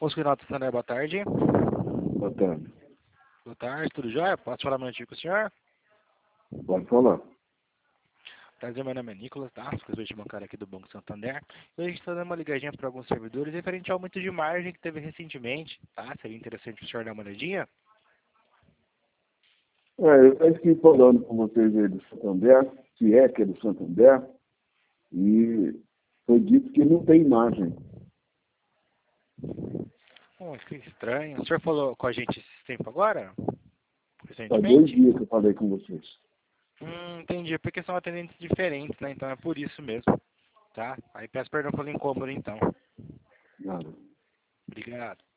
Renato Santander, boa tarde. Boa tarde. Boa tarde, tudo jóia? Posso falar um minutinho com o senhor? Pode falar. Prazer, meu nome é Nicolas, tá? Presidente bancário aqui do Banco Santander. Hoje a gente está dando uma ligadinha para alguns servidores referente ao aumento de margem que teve recentemente, tá? Seria interessante o senhor dar uma olhadinha? Eu já estive falando com vocês aí do Santander, se é que é do Santander, e foi dito que não tem margem. Que estranho. O senhor falou com a gente esse tempo agora? Faz 2 Recentemente? dias que eu falei com vocês. Entendi. Porque são atendentes diferentes, né? Então é por isso mesmo, tá? Aí peço perdão pelo incômodo, então. Nada. Obrigado.